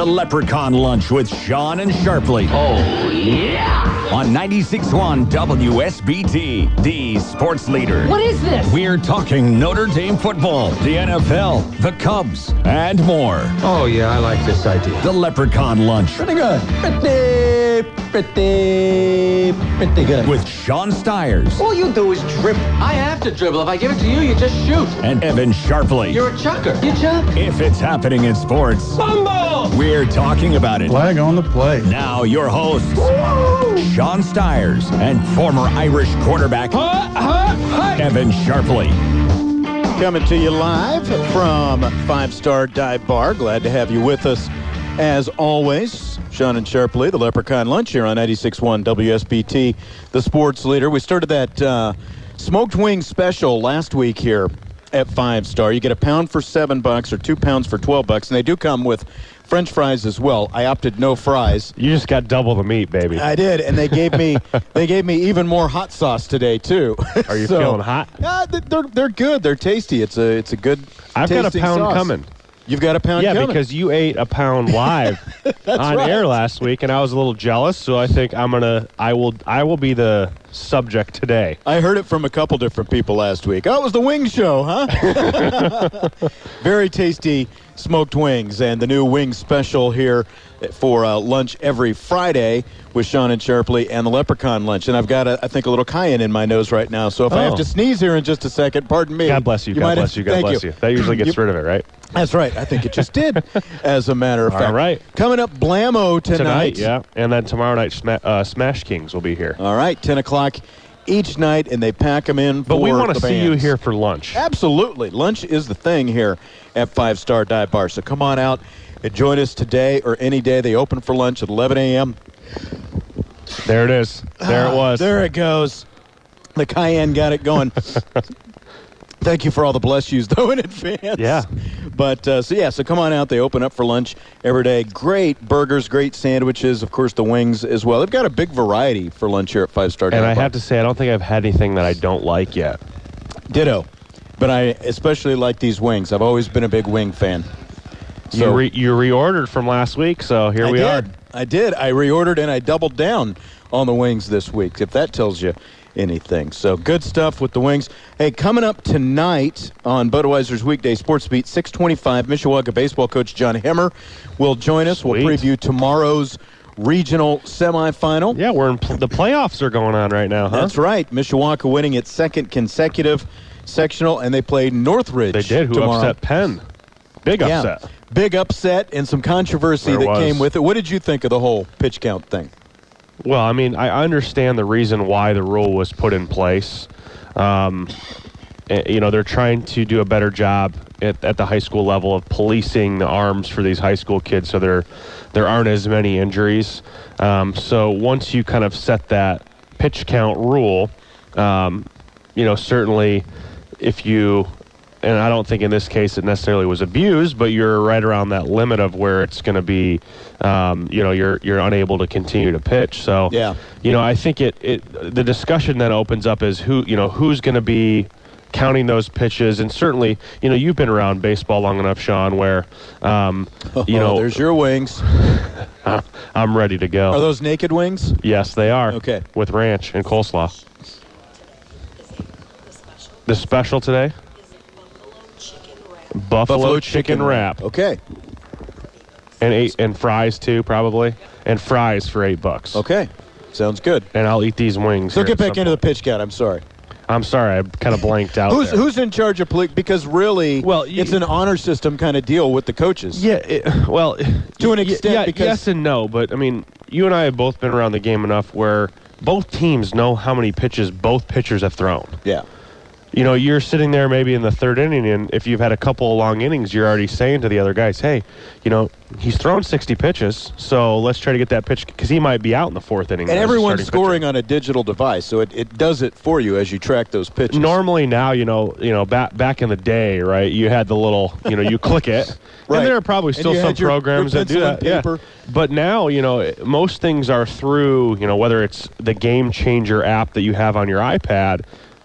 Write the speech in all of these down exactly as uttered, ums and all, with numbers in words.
The Leprechaun Lunch with Sean and Sharpley. Oh, yeah! On ninety-six point one W S B T, the sports leader. What is this? We're talking Notre Dame football, the N F L, the Cubs, and more. Oh, yeah, I like this idea. The Leprechaun Lunch. Pretty good. Pretty, pretty, pretty good. With Sean Stiers. All you do is dribble. I have to dribble. If I give it to you, you just shoot. And Evan Sharpley. You're a chucker. You chuck. If it's happening in sports, Bumble! we're talking about it. Flag on the play. Now your hosts, Sean Stiers and former Irish quarterback, Huh, huh, huh. Evan Sharpley. Coming to you live from Five Star Dive Bar. Glad to have you with us as always. Sean and Sharpley, the Leprechaun Lunch here on ninety-six point one W S B T, the sports leader. We started that uh, smoked wing special last week here at Five Star. You get a pound for seven bucks or two pounds for twelve bucks, and they do come with French fries as well. I opted no fries. You just got double the meat, baby. I did, and they gave me they gave me even more hot sauce today too. Are you So, feeling hot? Yeah, they're they're good. They're tasty. It's a it's a good. I've got a tasting pound sauce. coming. You've got a pound Yeah, coming. because you ate a pound live on right. air last week, and I was a little jealous. So I think I'm gonna. I will. I will be the subject today. I heard it from a couple different people last week. Oh, it was the wing show, huh? Very tasty smoked wings, and the new wing special here for uh, lunch every Friday with Sean and Sharpley and the Leprechaun Lunch. And I've got, a, I think, a little cayenne in my nose right now. So if I have Oh. to sneeze here in just a second, pardon me. God bless you. God might bless have- you. God thank bless you. That usually gets You- rid of it, right? That's right. I think it just did, as a matter of All fact. right. Coming up, Blammo tonight. Tonight, yeah, and then tomorrow night, Sma- uh, Smash Kings will be here. All right, ten o'clock each night, and they pack them in for But we want the to see you bands. here for lunch. Absolutely. Lunch is the thing here at Five Star Dive Bar. So come on out and join us today or any day. They open for lunch at eleven a.m. There it is. There it was. There it goes. The cayenne got it going. Thank you for all the bless yous, though, in advance. Yeah. But, uh, so, yeah, so come on out. They open up for lunch every day. Great burgers, great sandwiches, of course, the wings as well. They've got a big variety for lunch here at Five Star Dive And I Bar. have to say, I don't think I've had anything that I don't like yet. Ditto. But I especially like these wings. I've always been a big wing fan. you re- you reordered from last week, so here I we did. are. I did. I reordered and I doubled down on the wings this week, if that tells you anything. So good stuff with the wings. Hey, coming up tonight on Budweiser's Weekday Sports Beat, six twenty-five, Mishawaka baseball coach John Hemmer will join us. Sweet. We'll preview tomorrow's regional semifinal. Yeah, we're in pl- the playoffs are going on right now, huh? That's right. Mishawaka winning its second consecutive sectional, and they play Northridge They did, who tomorrow. upset Penn. Big Yeah. upset. Big upset and some controversy There that was. came with it. What did you think of the whole pitch count thing? Well, I mean, I understand the reason why the rule was put in place. Um, eh, you know, they're trying to do a better job at, at the high school level of policing the arms for these high school kids so there, there aren't as many injuries. Um, so once you kind of set that pitch count rule, um, you know, certainly if you... And I don't think in this case it necessarily was abused, but you're right around that limit of where it's going to be, um, you know, you're you're unable to continue to pitch. So, Yeah. you know, I think it, it the discussion then opens up is who, you know, who's going to be counting those pitches. And certainly, you know, you've been around baseball long enough, Sean, where, um, you Oh, know, there's your wings. I'm ready to go. Are those naked wings? Yes, they are. Okay. With ranch and coleslaw. The special today? Buffalo, chicken, wrap. Okay. And eight and fries too, probably. And fries for eight bucks. Okay. Sounds good. And I'll eat these wings. So here get at back some into the point. pitch count. I'm sorry. I'm sorry, I kind of blanked out. Who's there. who's in charge of police? Because really, Well, you- it's an honor system kind of deal with the coaches. Yeah, it, well, To an y- extent, yeah, because- yes and no. But I mean, you and I have both been around the game enough where both teams know how many pitches both pitchers have thrown. Yeah. You know, you're sitting there maybe in the third inning, and if you've had a couple of long innings, you're already saying to the other guys, hey, you know, he's thrown sixty pitches, so let's try to get that pitch, because he might be out in the fourth inning. And as a everyone's starting scoring pitcher. on a digital device, so it, it does it for you as you track those pitches. Normally now, you know, you know, back back in the day, right, you had the little, you know, you click it, Right. and there are probably And still you some had your- programs your that do pencil that. and paper. Yeah. But now, you know, most things are through, you know, whether it's the Game Changer app that you have on your iPad,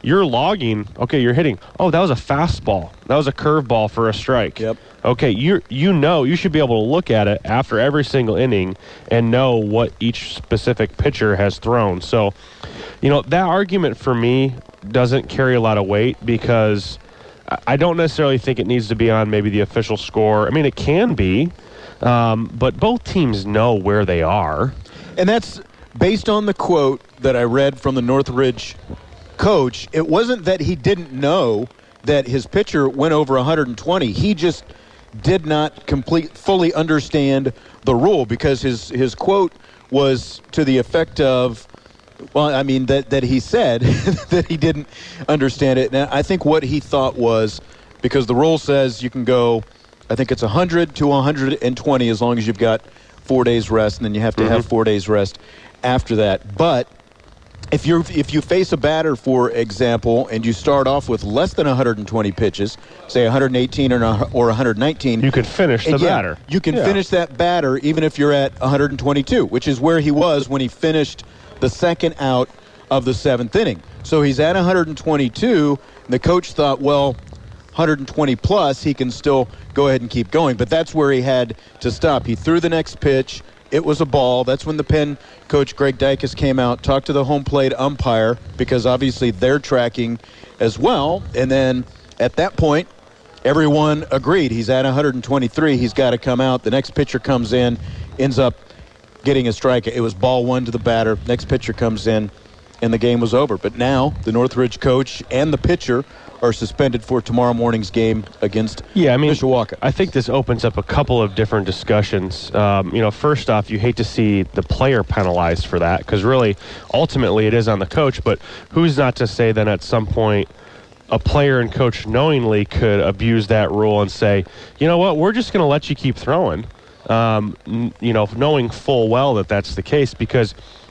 you're logging, okay, you're hitting, oh, that was a fastball. That was a curveball for a strike. Yep. Okay, you you know, you should be able to look at it after every single inning and know what each specific pitcher has thrown. So, you know, that argument for me doesn't carry a lot of weight because I don't necessarily think it needs to be on maybe the official score. I mean, it can be, um, but both teams know where they are. And that's based on the quote that I read from the Northridge coach. It wasn't that he didn't know that his pitcher went over one hundred twenty. He just did not complete fully understand the rule because his his quote was to the effect of, well, I mean, that, that he said that he didn't understand it. And I think what he thought was, because the rule says you can go, I think it's one hundred to one hundred twenty as long as you've got four days rest, and then you have to mm-hmm. have four days rest after that. But if you're if you face a batter, for example, and you start off with less than one hundred twenty pitches, say one hundred eighteen or, or one hundred nineteen, you could finish the yeah, batter. You can yeah. finish that batter even if you're at one hundred twenty-two, which is where he was when he finished the second out of the seventh inning. So he's at one hundred twenty-two, and the coach thought, well, one hundred twenty plus, he can still go ahead and keep going. But that's where he had to stop. He threw the next pitch. It was a ball. That's when the Penn coach, Greg Dykes, came out, talked to the home plate umpire, because obviously they're tracking as well. And then at that point, everyone agreed. He's at one hundred twenty-three. He's got to come out. The next pitcher comes in, ends up getting a strike. It was ball one to the batter. Next pitcher comes in, and the game was over. But now the Northridge coach and the pitcher are suspended for tomorrow morning's game against yeah, I mean, Mishawaka. I think this opens up a couple of different discussions. Um, you know, first off, you hate to see the player penalized for that, because really, ultimately, it is on the coach. But who's not to say then at some point a player and coach knowingly could abuse that rule and say, you know what, we're just going to let you keep throwing, um, n- you know, knowing full well that that's the case, because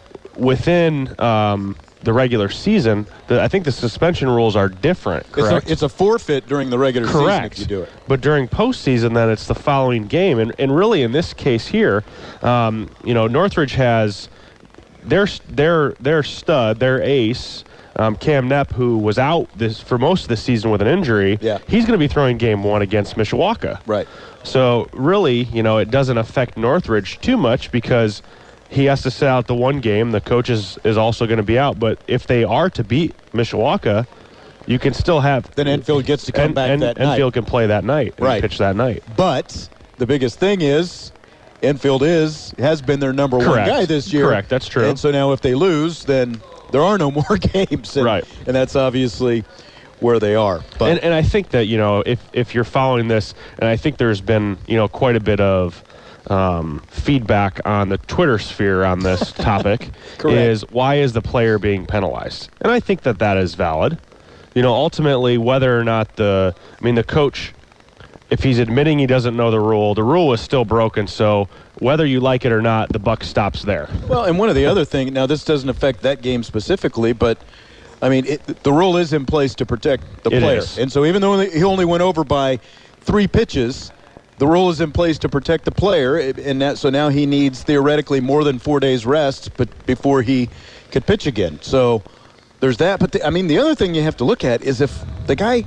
within um, the regular season, the, I think the suspension rules are different, correct? It's a, it's a forfeit during the regular correct. season if you do it. But during postseason, then it's the following game. And, and really, in this case here, um, you know, Northridge has their, their, their stud, their ace, um, Cam Knepp, who was out this for most of the season with an injury. Yeah. He's going to be throwing game one against Mishawaka. Right. So really, you know, it doesn't affect Northridge too much because he has to sit out the one game. The coach is, is also going to be out. But if they are to beat Mishawaka, you can still have... Then Enfield gets to come and, back and that night. Enfield can play that night and right. pitch that night. But the biggest thing is Enfield is has been their number Correct. one guy this year. Correct, that's true. And so now if they lose, then there are no more games. And, right. And that's obviously where they are. But and, and I think that, you know, if, if you're following this, and I think there's been, you know, quite a bit of um, feedback on the Twitter sphere on this topic, is why is the player being penalized? And I think that that is valid. You know, ultimately, whether or not the, I mean, the coach, if he's admitting he doesn't know the rule, the rule is still broken. So whether you like it or not, the buck stops there. Well, and one of the other things, now this doesn't affect that game specifically, but I mean, it, the rule is in place to protect the It player. is. And so even though he only went over by three pitches, the rule is in place to protect the player. And that, so now he needs theoretically more than four days rest but before he could pitch again. So there's that. But the, I mean, the other thing you have to look at is if the guy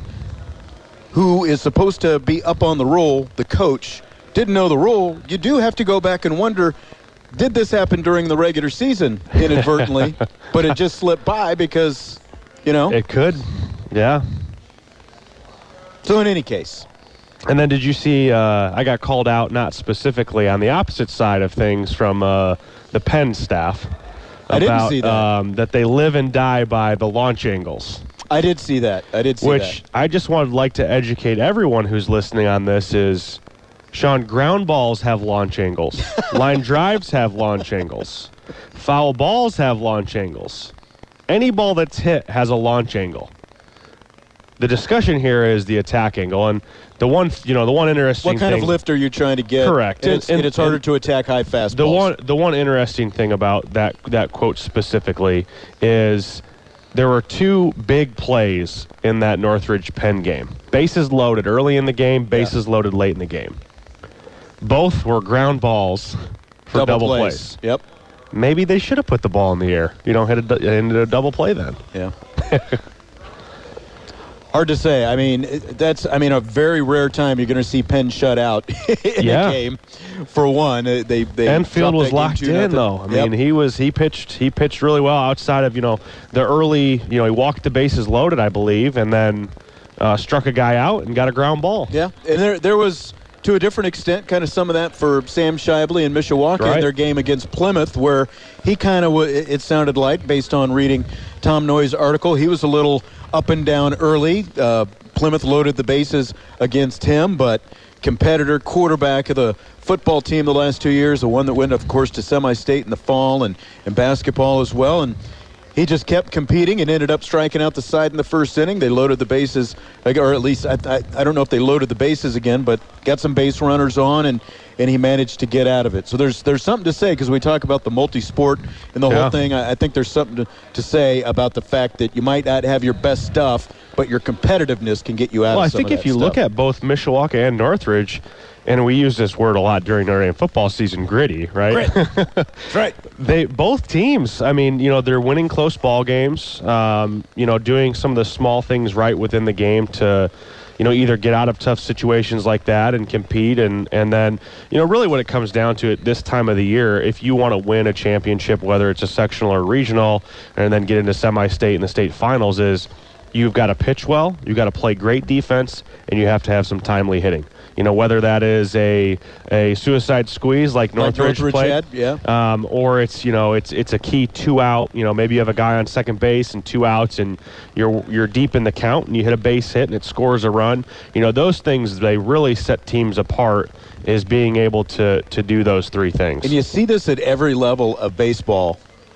who is supposed to be up on the rule, the coach, didn't know the rule, you do have to go back and wonder, did this happen during the regular season inadvertently, but it just slipped by because, you know? It could, yeah. So in any case. And then did you see, uh, I got called out, not specifically on the opposite side of things from uh, the Penn staff. About, I didn't see that. Um, that they live and die by the launch angles. I did see that. I did see Which that. I just would like to educate everyone who's listening on this is, Sean, ground balls have launch angles. Line drives have launch angles. Foul balls have launch angles. Any ball that's hit has a launch angle. The discussion here is the attack angle, and the one, you know, the one interesting What kind thing, of lift are you trying to get? Correct. And, it's, And- and it's harder and- to attack high fastballs. The one, the one interesting thing about that that quote specifically is there were two big plays in that Northridge Penn game. Bases loaded early in the game, bases yeah. loaded late in the game. Both were ground balls for double, double plays. plays. Yep. Maybe they should have put the ball in the air. You don't hit a, into a double play then. Yeah. Hard to say. I mean, that's I mean a very rare time you're going to see Penn shut out in yeah. a game. For one, they they Enfield was locked in nothing. though. I yep. mean, he was he pitched he pitched really well outside of you know the early you know he walked the bases loaded I believe and then uh, struck a guy out and got a ground ball. Yeah, and there there was to a different extent kind of some of that for Sam Shibley and Mishawaka right. in their game against Plymouth, where he kind of w- it sounded like based on reading Tom Noy's article, he was a little up and down early. Uh, Plymouth loaded the bases against him, but competitor, quarterback of the football team the last two years, the one that went, of course, to semi-state in the fall and, and basketball as well. And he just kept competing and ended up striking out the side in the first inning. They loaded the bases, or at least I, I, I don't know if they loaded the bases again, but got some base runners on, and, and he managed to get out of it. So there's there's something to say because we talk about the multi-sport and the yeah. whole thing. I, I think there's something to, to say about the fact that you might not have your best stuff, but your competitivens can get you out well, of some I think of if you stuff. look at both Mishawaka and Northridge, and we use this word a lot during Notre Dame football season, gritty, right? That's right. They both teams, I mean, you know, they're winning close ball games, um, you know, doing some of the small things right within the game to, you know, either get out of tough situations like that and compete. And, and then, you know, really what it comes down to at this time of the year, if you want to win a championship, whether it's a sectional or regional, and then get into semi-state and the state finals, is you've got to pitch well, you've got to play great defense, and you have to have some timely hitting. You know, whether that is a a suicide squeeze like Northridge, like Northridge played, had, yeah. um, or it's you know it's it's a key two out. You know, maybe you have a guy on second base and two outs, and you're you're deep in the count, and you hit a base hit, and it scores a run. You know, those things, they really set teams apart, is being able to to do those three things. And you see this at every level of baseball.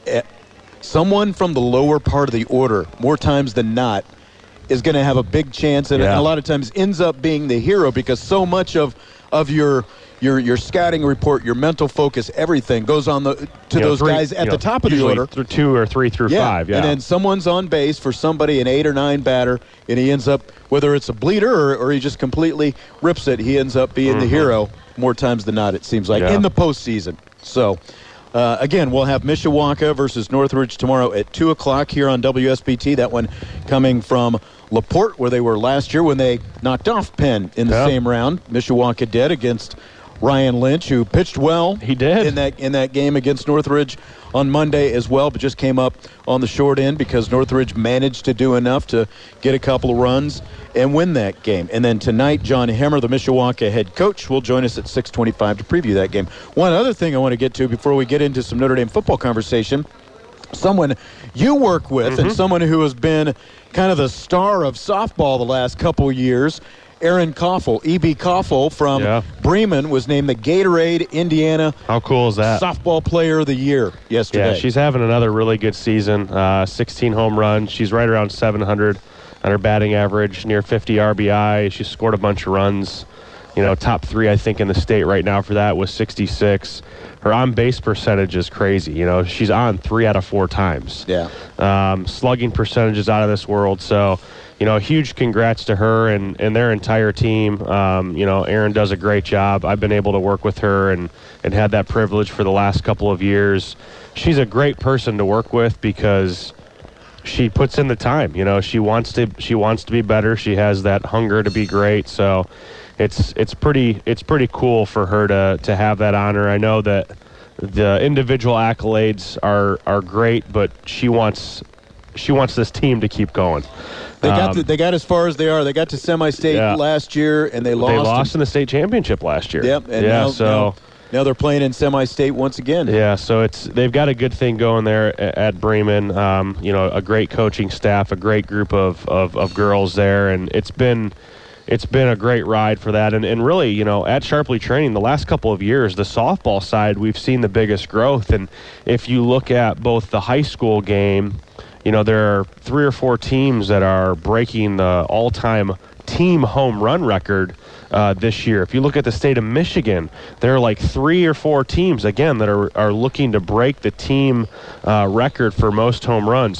Someone from the lower part of the order, more times than not, is going to have a big chance, and yeah. a lot of times ends up being the hero because so much of of your your your scouting report, your mental focus, everything goes on the to you know, those three, guys at know, the top of the order. Through two or three through yeah. five, yeah. And then someone's on base for somebody, an eight or nine batter, and he ends up, whether it's a bleeder or, or he just completely rips it, he ends up being mm-hmm. the hero more times than not, it seems like, yeah. in the postseason. So, Uh, again, we'll have Mishawaka versus Northridge tomorrow at two o'clock here on W S B T. That one coming from LaPorte, where they were last year when they knocked off Penn in the yeah. same round. Mishawaka did against Ryan Lynch, who pitched well. He did. In that, in that game against Northridge on Monday as well, but just came up on the short end because Northridge managed to do enough to get a couple of runs and win that game. And then tonight, John Hemmer, the Mishawaka head coach, will join us at six twenty-five to preview that game. One other thing I want to get to before we get into some Notre Dame football conversation, someone you work with mm-hmm. and someone who has been kind of the star of softball the last couple of years, Aaron Koffel, E B Koffel from yeah. Bremen, was named the Gatorade Indiana How cool is that? Softball Player of the Year yesterday. Yeah, she's having another really good season. Uh, sixteen home runs. She's right around seven hundred on her batting average, near fifty R B I. She scored a bunch of runs. You know, top three, I think, in the state right now for that was sixty-six. Her on-base percentage is crazy. You know, she's on three out of four times. Yeah. Um, slugging percentage is out of this world. So, you know, huge congrats to her and, and their entire team. Um, you know, Erin does a great job. I've been able to work with her and, and had that privilege for the last couple of years. She's a great person to work with because she puts in the time. You know, she wants to she wants to be better. She has that hunger to be great. So it's it's pretty it's pretty cool for her to to have that honor. I know that the individual accolades are are great, but she wants she wants this team to keep going. They got um, to, they got as far as they are. They got to semi-state yeah. last year, and they lost. They lost in the state championship last year. Yep. And yeah. now, so. Now, now they're playing in semi-state once again. Yeah. So it's they've got a good thing going there at, at Bremen. Um, you know, a great coaching staff, a great group of, of, of girls there, and it's been it's been a great ride for that. And and really, you know, at Sharpley Training, the last couple of years, the softball side, we've seen the biggest growth. And if you look at both the high school game, you know, there are three or four teams that are breaking the all-time team home run record uh, this year. If you look at the state of Michigan, there are like three or four teams, again, that are, are looking to break the team uh, record for most home runs.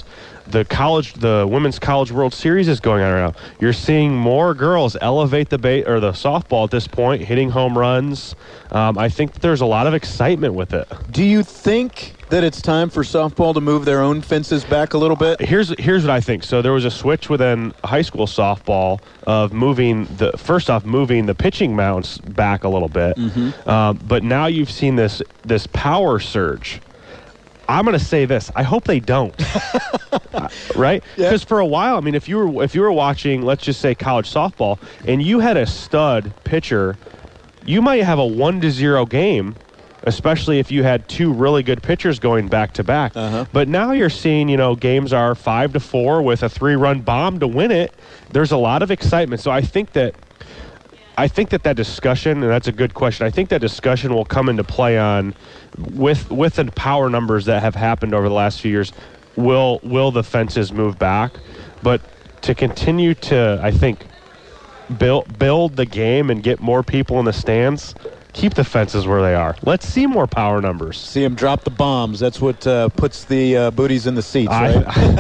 the college, the Women's College World Series is going on right now. You're seeing more girls elevate the ba- or the softball at this point, hitting home runs. Um, I think that there's a lot of excitement with it. Do you think that it's time for softball to move their own fences back a little bit? Here's here's what I think. So there was a switch within high school softball of moving the first off moving the pitching mounts back a little bit, mm-hmm. um, but now you've seen this this power surge. I'm going to say this. I hope they don't. uh, right? Because yeah. for a while, I mean, if you were if you were watching, let's just say college softball, and you had a stud pitcher, you might have a one to zero game. Especially if you had two really good pitchers going back to back. Uh-huh. But now you're seeing, you know, games are five to four with a three-run bomb to win it. There's a lot of excitement. So I think that I think that that discussion, and that's a good question. I think that discussion will come into play on with with the power numbers that have happened over the last few years. Will will the fences move back? But to continue to, I think, build build the game and get more people in the stands. Keep the fences where they are. Let's see more power numbers. See them drop the bombs. That's what uh, puts the uh, booties in the seats, I,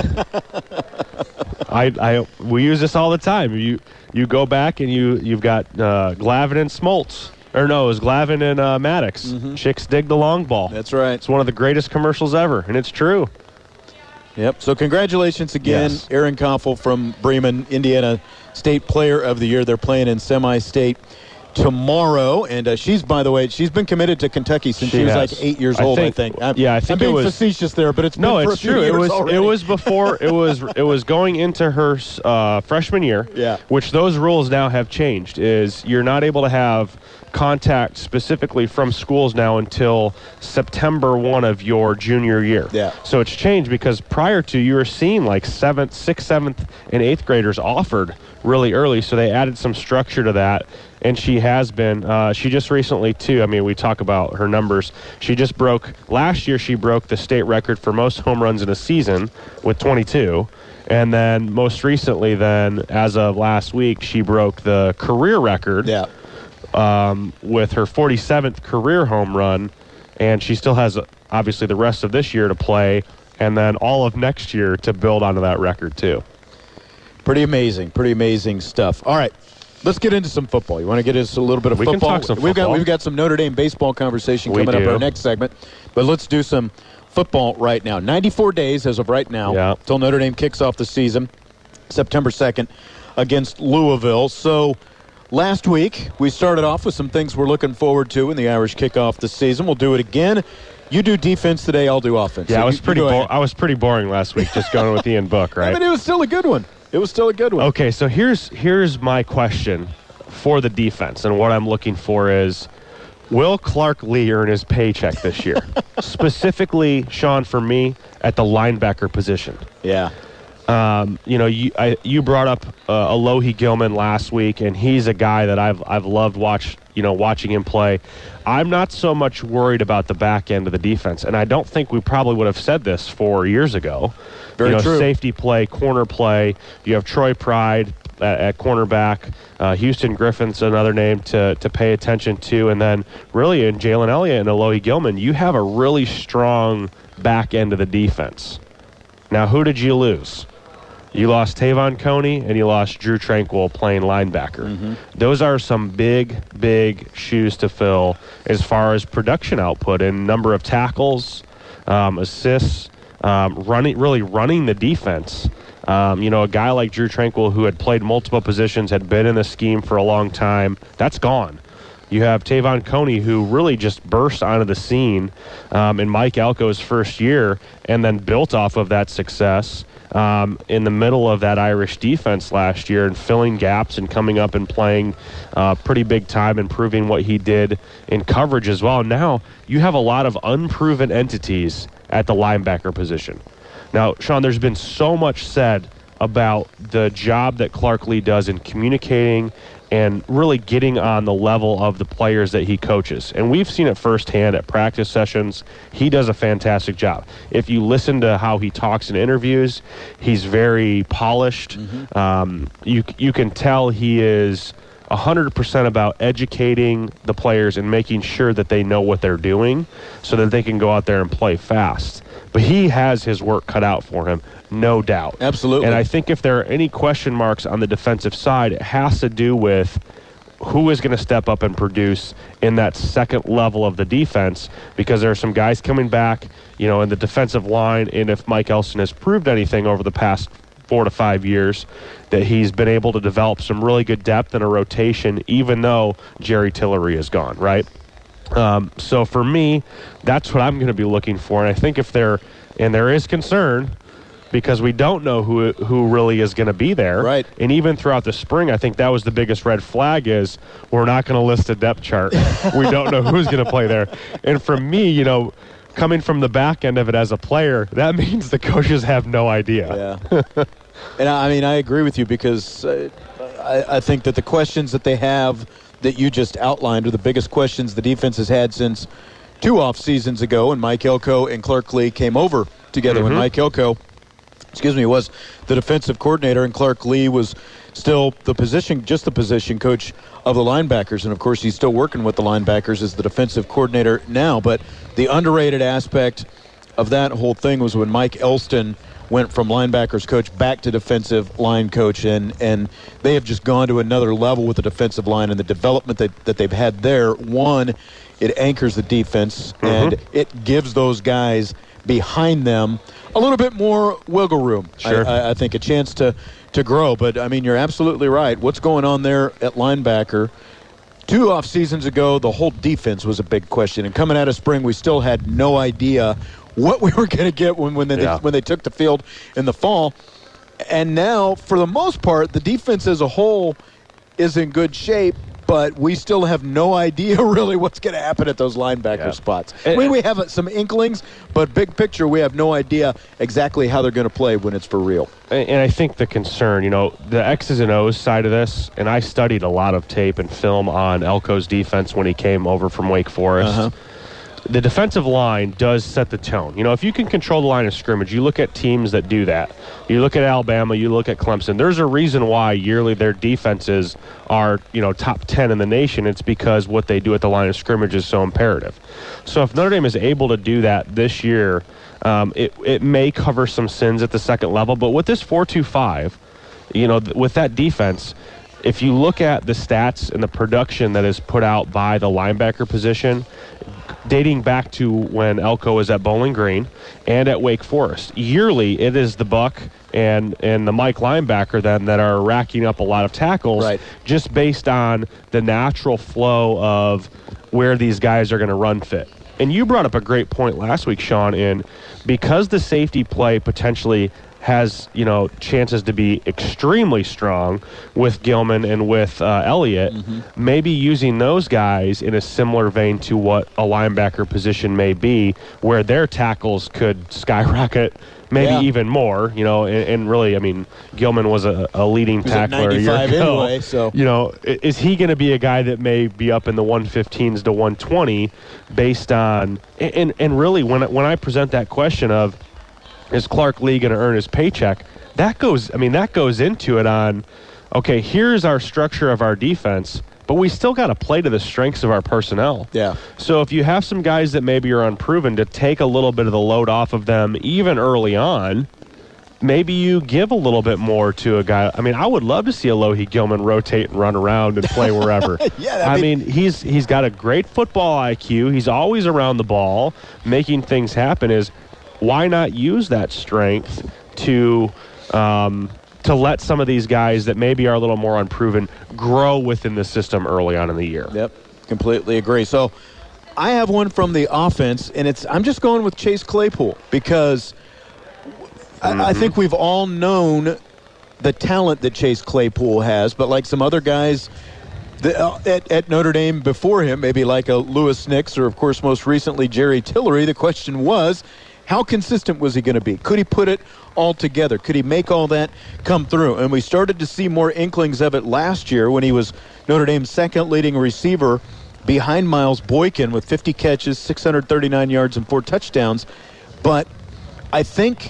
right? I, I, we use this all the time. You you go back and you you've got uh, Glavin and Smoltz, or no, it was Glavin and uh, Maddox. Mm-hmm. Chicks dig the long ball. That's right. It's one of the greatest commercials ever, and it's true. Yep. So congratulations again, yes. Erin Koffel from Bremen, Indiana State Player of the Year. They're playing in semi-state tomorrow, and uh, she's, by the way, she's been committed to Kentucky since she, she was has. like eight years I old. think, I think. I'm, yeah, I think I'm being it was facetious there, but it's no, been for it's a few true. Years it was already. it was before it was it was going into her uh, freshman year. Yeah. Which those rules now have changed. Is you're not able to have contact specifically from schools now until September first of your junior year. Yeah. So it's changed because prior to you were seeing like seventh, sixth, seventh, and eighth graders offered really early. So they added some structure to that. And she has been. Uh, she just recently, too, I mean, we talk about her numbers. She just broke, last year she broke the state record for most home runs in a season with twenty-two. And then most recently then, as of last week, she broke the career record yeah. um, with her forty-seventh career home run. And she still has, uh, obviously, the rest of this year to play and then all of next year to build onto that record, too. Pretty amazing. Pretty amazing stuff. All right. Let's get into some football. You want to get into a little bit of we football? We can talk some we've football. Got, we've got some Notre Dame baseball conversation we coming do. up in our next segment. But let's do some football right now. ninety-four days as of right now yeah. until Notre Dame kicks off the season, September second, against Louisville. So last week we started off with some things we're looking forward to when the Irish kick off the season. We'll do it again. You do defense today, I'll do offense. Yeah, so I was you, pretty you bo- I was pretty boring last week just going with Ian Book, right? I mean, it was still a good one. It was still a good one. Okay, so here's here's my question for the defense, and what I'm looking for is, will Clark Lee earn his paycheck this year? Specifically, Sean, for me, at the linebacker position. Yeah. Um, you know, you I, you brought up uh, Alohi Gilman last week, and he's a guy that I've I've loved watch you know watching him play. I'm not so much worried about the back end of the defense, and I don't think we probably would have said this four years ago. Very you know, true. Safety play, corner play. You have Troy Pride at, at cornerback. Uh, Houston Griffin's another name to to pay attention to, and then really in Jalen Elliott and Alohi Gilman, you have a really strong back end of the defense. Now, who did you lose? You lost Tavon Coney, and you lost Drew Tranquil playing linebacker. Mm-hmm. Those are some big, big shoes to fill as far as production output and number of tackles, um, assists, um, running, really running the defense. Um, you know, a guy like Drew Tranquil who had played multiple positions, had been in the scheme for a long time, that's gone. You have Tavon Coney, who really just burst onto the scene um, in Mike Elko's first year and then built off of that success um, in the middle of that Irish defense last year and filling gaps and coming up and playing uh, pretty big time and proving what he did in coverage as well. Now you have a lot of unproven entities at the linebacker position. Now, Sean, there's been so much said about the job that Clark Lee does in communicating and really getting on the level of the players that he coaches. And we've seen it firsthand at practice sessions. He does a fantastic job. If you listen to how he talks in interviews, he's very polished. Mm-hmm. Um, you, you can tell he is one hundred percent about educating the players and making sure that they know what they're doing so that they can go out there and play fast. but he has his work cut out for him, no doubt. Absolutely. And I think if there are any question marks on the defensive side, it has to do with who is going to step up and produce in that second level of the defense, because there are some guys coming back, you know, in the defensive line, and if Mike Elston has proved anything over the past four to five years, that he's been able to develop some really good depth in a rotation, even though Jerry Tillery is gone, right? Um, so for me, that's what I'm going to be looking for, and I think if there, and there is concern, because we don't know who who really is going to be there. Right. And even throughout the spring, I think that was the biggest red flag is we're not going to list a depth chart. We don't know who's going to play there. And for me, you know, coming from the back end of it as a player, that means the coaches have no idea. Yeah. And I mean, I agree with you because uh, I, I think that the questions that they have that you just outlined are the biggest questions the defense has had since two off seasons ago when Mike Elko and Clark Lee came over together. Mm-hmm. When Mike Elko excuse me, was the defensive coordinator, and Clark Lee was still the position, just the position coach of the linebackers. And, of course, he's still working with the linebackers as the defensive coordinator now. But the underrated aspect of that whole thing was when Mike Elston went from linebackers coach back to defensive line coach, and, and they have just gone to another level with the defensive line and the development that, that they've had there. One, it anchors the defense, mm-hmm. and it gives those guys behind them a little bit more wiggle room. Sure. I, I think a chance to, to grow. But, I mean, you're absolutely right. What's going on there at linebacker? Two off seasons ago, the whole defense was a big question. And coming out of spring, we still had no idea what we were going to get when, when, they, yeah. when they took the field in the fall. And now, for the most part, the defense as a whole is in good shape. But we still have no idea really what's going to happen at those linebacker yeah. spots. I mean, we have some inklings, but big picture, we have no idea exactly how they're going to play when it's for real. And I think the concern, you know, the X's and O's side of this, and I studied a lot of tape and film on Elko's defense when he came over from Wake Forest. Uh-huh. The defensive line does set the tone. You know, if you can control the line of scrimmage, you look at teams that do that. You look at Alabama, you look at Clemson. There's a reason why yearly their defenses are, you know, top ten in the nation. It's because what they do at the line of scrimmage is so imperative. So if Notre Dame is able to do that this year, um, it, it may cover some sins at the second level. But with this four two five, you know, th- with that defense, if you look at the stats and the production that is put out by the linebacker position, dating back to when Elko was at Bowling Green and at Wake Forest, yearly it is the Buck and and the Mike linebacker then that are racking up a lot of tackles, right. just based on the natural flow of where these guys are going to run fit. And you brought up a great point last week, Sean, in because the safety play potentially has, you know, chances to be extremely strong with Gilman and with uh, Elliott, mm-hmm. maybe using those guys in a similar vein to what a linebacker position may be, where their tackles could skyrocket maybe yeah. even more, you know, and, and really, I mean, Gilman was a, a leading tackler a year ago. Anyway, so. You know, is he going to be a guy that may be up in the one fifteens to one twenty based on, and, and really when, when I present that question of, is Clark Lee going to earn his paycheck? That goes, I mean, that goes into it on, okay, here's our structure of our defense, but we still got to play to the strengths of our personnel. Yeah. So if you have some guys that maybe are unproven, to take a little bit of the load off of them even early on, maybe you give a little bit more to a guy. I mean, I would love to see Alohi Gilman rotate and run around and play wherever. yeah, I be- mean, he's he's got a great football I Q. He's always around the ball, making things happen. Is why not use that strength to um, to let some of these guys that maybe are a little more unproven grow within the system early on in the year? Yep, completely agree. So I have one from the offense, and it's I'm just going with Chase Claypool because mm-hmm. I, I think we've all known the talent that Chase Claypool has, but like some other guys the, uh, at, at Notre Dame before him, maybe like a Lewis Nix or, of course, most recently Jerry Tillery, the question was, how consistent was he going to be? Could he put it all together? Could he make all that come through? And we started to see more inklings of it last year when he was Notre Dame's second leading receiver behind Miles Boykin with fifty catches, six hundred thirty-nine yards, and four touchdowns. But I think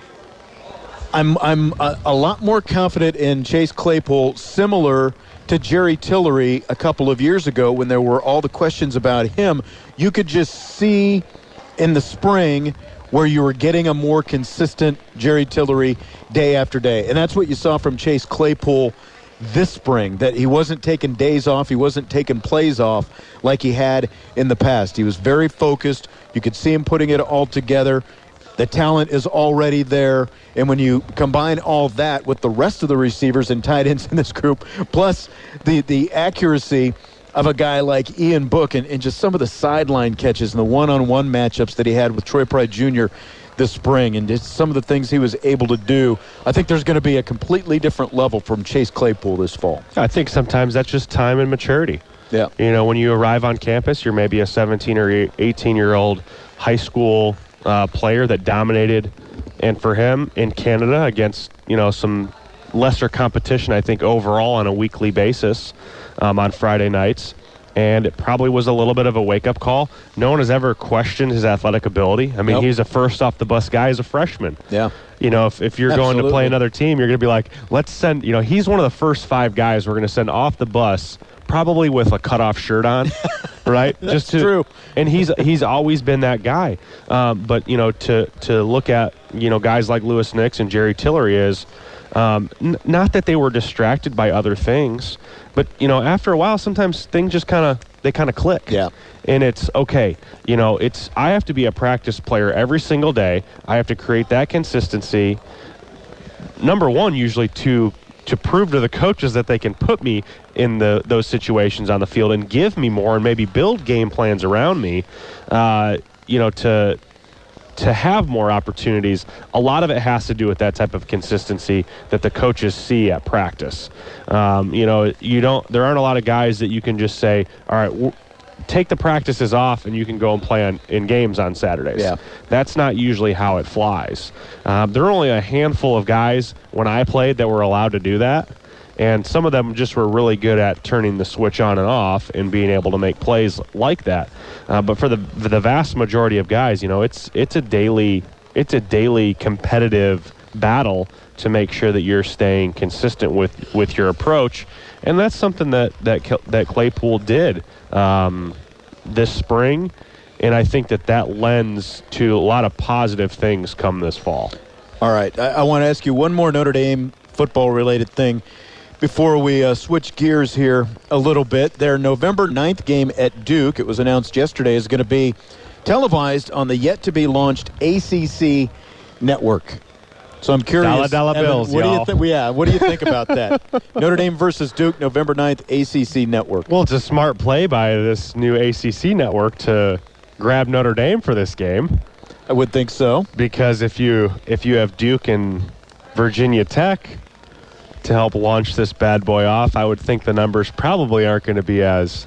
I'm I'm a, a lot more confident in Chase Claypool, similar to Jerry Tillery a couple of years ago when there were all the questions about him. You could just see in the spring where you were getting a more consistent Jerry Tillery day after day. And that's what you saw from Chase Claypool this spring, that he wasn't taking days off, he wasn't taking plays off like he had in the past. He was very focused. You could see him putting it all together. The talent is already there, and when you combine all that with the rest of the receivers and tight ends in this group, plus the, the accuracy of a guy like Ian Book and, and just some of the sideline catches and the one-on-one matchups that he had with Troy Pride Junior this spring, and just some of the things he was able to do, I think there's going to be a completely different level from Chase Claypool this fall. I think sometimes that's just time and maturity. Yeah. You know, when you arrive on campus, you're maybe a seventeen or eighteen-year-old high school uh, player that dominated, and for him in Canada against, you know, some lesser competition, I think, overall on a weekly basis um, on Friday nights. And it probably was a little bit of a wake-up call. No one has ever questioned his athletic ability. I mean, nope. He's a first-off-the-bus guy as a freshman. Yeah. You know, if, if you're Absolutely. going to play another team, you're going to be like, let's send, you know, he's one of the first five guys we're going to send off the bus, probably with a cutoff shirt on, right? That's Just to, true. And he's he's always been that guy. Um, but, you know, to, to look at, you know, guys like Lewis Nix and Jerry Tillery is, Um, n- not that they were distracted by other things, but, you know, after a while, sometimes things just kind of, they kind of click. Yeah. And it's, okay, you know, it's, I have to be a practice player every single day. I have to create that consistency. Number one, usually to, to prove to the coaches that they can put me in the, those situations on the field and give me more and maybe build game plans around me, uh, you know, to, to have more opportunities. A lot of it has to do with that type of consistency that the coaches see at practice. Um, you know, you don't, there aren't a lot of guys that you can just say, all right, w- take the practices off and you can go and play on, in games on Saturdays. Yeah. That's not usually how it flies. Um, there are only a handful of guys when I played that were allowed to do that. And some of them just were really good at turning the switch on and off and being able to make plays like that. Uh, but for the for the vast majority of guys, you know, it's it's a daily it's a daily competitive battle to make sure that you're staying consistent with, with your approach, and that's something that that that Claypool did um, this spring, and I think that that lends to a lot of positive things come this fall. All right, I, I want to ask you one more Notre Dame football-related thing before we uh, switch gears here a little bit. Their November ninth game at Duke, it was announced yesterday, is going to be televised on the yet-to-be-launched A C C network. So I'm curious, Dollar dollar Evan, bills, what do you y'all. think? Yeah, what do you think about that? Notre Dame versus Duke, November ninth, A C C network. Well, it's a smart play by this new A C C network to grab Notre Dame for this game, I would think so. because if you if you have Duke and Virginia Tech to help launch this bad boy off, I would think the numbers probably aren't going to be as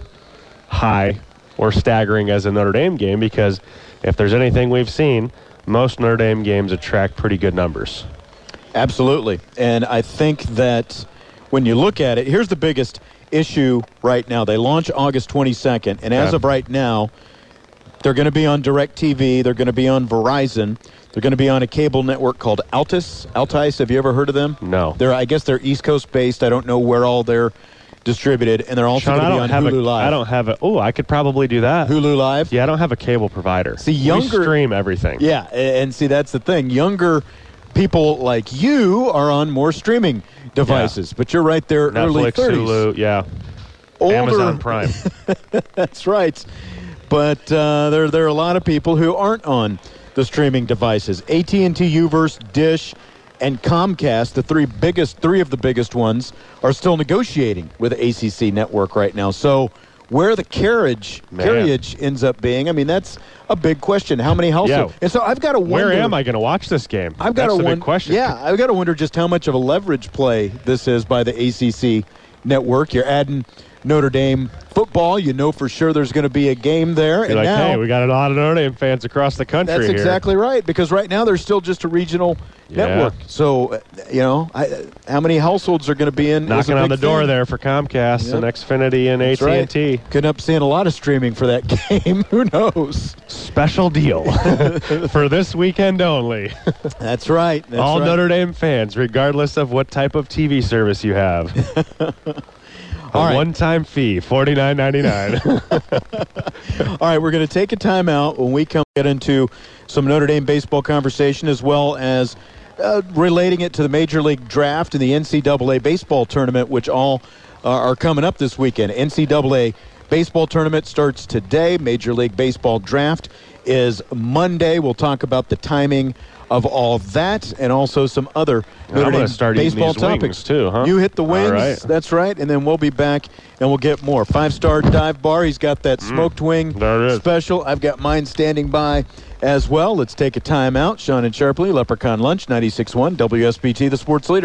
high or staggering as a Notre Dame game, because if there's anything we've seen, most Notre Dame games attract pretty good numbers. Absolutely. And I think that when you look at it, here's the biggest issue right now. They launch August twenty-second, and as Yeah. of right now, they're going to be on DirecTV. They're going to be on Verizon. They're going to be on a cable network called Altis. Altis, have you ever heard of them? No. They're, I guess they're East Coast based. I don't know where all they're distributed, and they're also Sean, going I to be don't on have Hulu a, Live. I don't have a. Oh, I could probably do that. Hulu Live? Yeah, I don't have a cable provider. See, younger- we stream everything. Yeah, a- and see, that's the thing. Younger people like you are on more streaming devices, but you're right there, early Netflix, thirties. Hulu, yeah. Older, Amazon Prime. That's right. But uh, there, there are a lot of people who aren't on the streaming devices. A T and T, U-verse, Dish, and Comcast, the three biggest, three of the biggest ones, are still negotiating with A C C Network right now. So where the carriage Man. carriage ends up being, I mean, that's a big question. How many households? Yeah. And so I've got to wonder. Where am I going to watch this game? I've got That's to the wonder. big question. Yeah, I've got to wonder just how much of a leverage play this is by the A C C Network. You're adding Notre Dame football. You know for sure there's going to be a game there. You're and like, now, hey, we got a lot of Notre Dame fans across the country that's here. exactly right, because right now there's still just a regional Yeah. network. So, uh, you know, I, how many households are going to be in? is a Knocking on the big door thing. there for Comcast Yep. and Xfinity and That's A T and T. right. Could end up seeing a lot of streaming for that game. Who knows? Special deal for this weekend only. That's right. That's All right. Notre Dame fans, regardless of what type of T V service you have. A All right. one-time fee, forty-nine ninety-nine. All right, we're going to take a timeout. When we come get into some Notre Dame baseball conversation, as well as uh, relating it to the Major League Draft and the N C double A baseball tournament, which all uh, are coming up this weekend. N C double A baseball tournament starts today. Major League Baseball Draft is Monday. We'll talk about the timing of all that and also some other Notre I'm Dame gonna start eating baseball these topics wings too, huh? You hit the All wings. right. That's right. And then we'll be back and we'll get more. Five-star dive bar. He's got that smoked wing there it is. special. I've got mine standing by as well. Let's take a timeout. Sean and Sharpley, Leprechaun Lunch, ninety-six point one W S B T, the sports leader.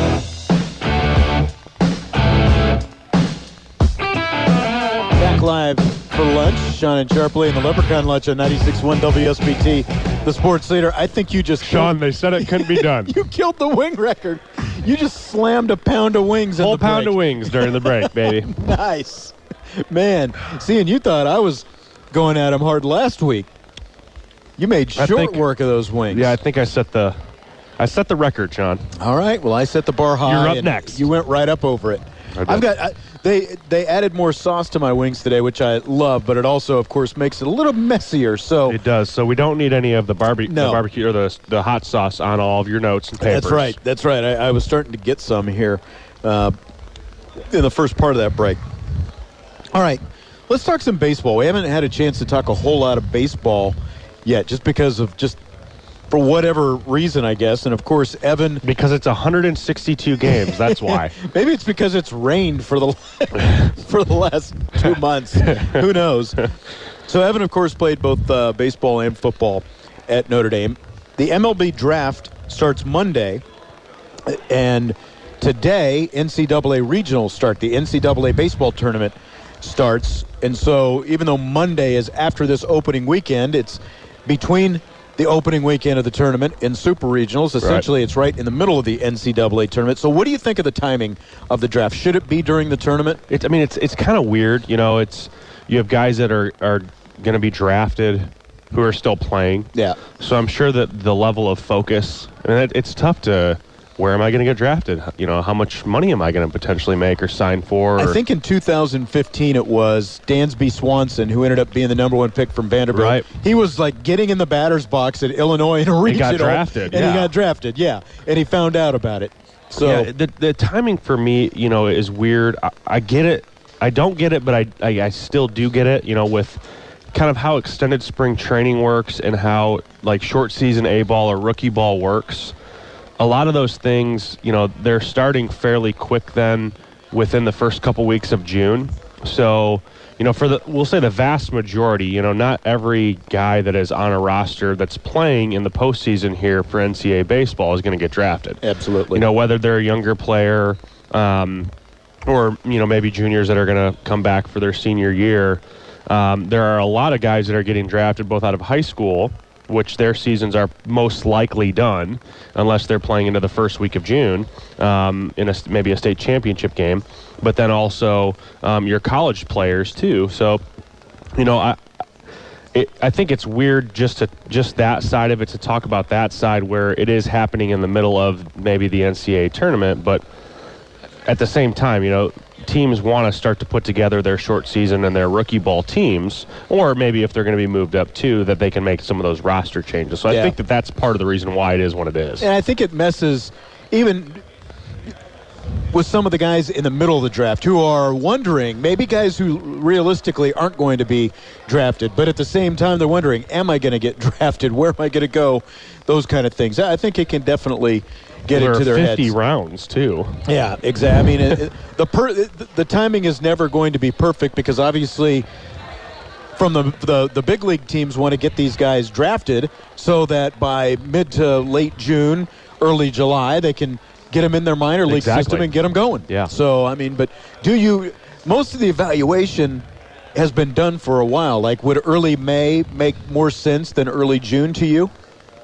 Back live for lunch. Sean and Sharpley and the Leprechaun Lunch on ninety-six point one W S B T, the sports leader. I think you just Sean, killed, they said it couldn't be done. you killed the wing record. You just slammed a pound of wings in Whole the pound break. of wings during the break, baby. Nice. Man, seeing you thought I was going at him hard last week. You made I short think- work of those wings. Yeah, I think I set the I set the record, Sean. All right. Well, I set the bar high. You're up and next. You went right up over it. I did. I've got. I, they they added more sauce to my wings today, which I love, but it also, of course, makes it a little messier. So It does. So we don't need any of the, barbe- No. the barbecue or the the hot sauce on all of your notes and papers. that's right. That's right. I, I was starting to get some here uh, in the first part of that break. All right. Let's talk some baseball. We haven't had a chance to talk a whole lot of baseball yet, just because of just for whatever reason, I guess. And of course, Evan. Because it's one hundred sixty-two games. That's why. Maybe it's because it's rained for the for the last two months. Who knows? So Evan, of course, played both uh, baseball and football at Notre Dame. The M L B draft starts Monday, and today N C double A regionals start. The N C double A baseball tournament starts, and so even though Monday is after this opening weekend, it's between the opening weekend of the tournament in Super Regionals. Essentially, Right. it's right in the middle of the N C double A tournament. So what do you think of the timing of the draft? Should it be during the tournament? It's, I mean, it's it's kind of weird. You know, it's you have guys that are, are going to be drafted who are still playing. Yeah. So I'm sure that the level of focus, and it, it's tough to, where am I going to get drafted? You know, how much money am I going to potentially make or sign for? I or- think in two thousand fifteen it was Dansby Swanson who ended up being the number one pick from Vanderbilt. Right. He was like getting in the batter's box at Illinois in a He got regional. drafted, And he yeah. got drafted, yeah. And he found out about it. So yeah, the the timing for me, you know, is weird. I, I get it. I don't get it, but I, I I still do get it. You know, with kind of how extended spring training works and how like short season A ball or rookie ball works. A lot of those things, you know, they're starting fairly quick then within the first couple weeks of June. So, you know, for the, we'll say the vast majority, you know, not every guy that is on a roster that's playing in the postseason here for N C double A baseball is going to get drafted. absolutely. You know, whether they're a younger player um, or, you know, maybe juniors that are going to come back for their senior year. Um, there are a lot of guys that are getting drafted both out of high school, which their seasons are most likely done unless they're playing into the first week of June um, in a, maybe a state championship game, but then also um, your college players too. So, you know, I it, I think it's weird just to just that side of it to talk about that side where it is happening in the middle of maybe the N C double A tournament, but at the same time, you know, teams want to start to put together their short season and their rookie ball teams, or maybe if they're going to be moved up too, that they can make some of those roster changes. So Yeah. I think that that's part of the reason why it is what it is. And I think it messes even with some of the guys in the middle of the draft who are wondering, maybe guys who realistically aren't going to be drafted, but at the same time they're wondering, am I going to get drafted? Where am I going to go? Those kind of things. I think it can definitely get there into are their fifty heads. rounds too. Yeah, exactly. I mean, it, it- the per, the, the timing is never going to be perfect because obviously from the, the the big league teams want to get these guys drafted so that by mid to late June, early July, they can get them in their minor league Exactly. system and get them going. Yeah. So, I mean, but do you – most of the evaluation has been done for a while. Like, would early May make more sense than early June to you?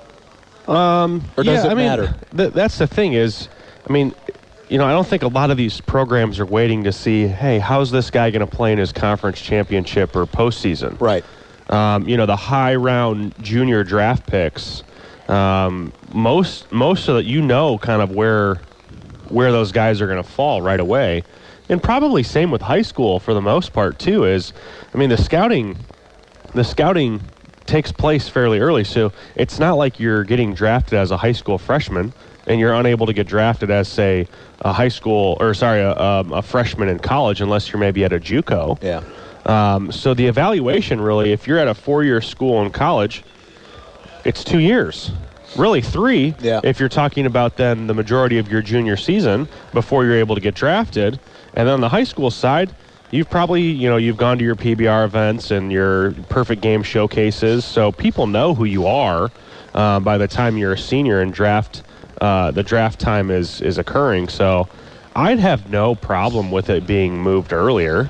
Um, Or does yeah, it I mean, matter? Th- that's the thing is, I mean, you know, I don't think a lot of these programs are waiting to see, hey, how's this guy going to play in his conference championship or postseason? Right. Um, you know, the high round junior draft picks, um, most most of the, you know, kind of where where those guys are going to fall right away. and probably same with high school for the most part too, is, I mean, the scouting, the scouting takes place fairly early. So it's not like you're getting drafted as a high school freshman and you're unable to get drafted as, say, a high school, or sorry, a, um, a freshman in college, unless you're maybe at a JUCO. Yeah. Um, so the evaluation really, if you're at a four-year school in college, it's two years. Really three, yeah. if you're talking about then the majority of your junior season before you're able to get drafted. And then on the high school side, you've probably, you know, you've gone to your P B R events and your perfect game showcases, so people know who you are uh, by the time you're a senior and draft, uh, the draft time is, is occurring. So I'd have no problem with it being moved earlier.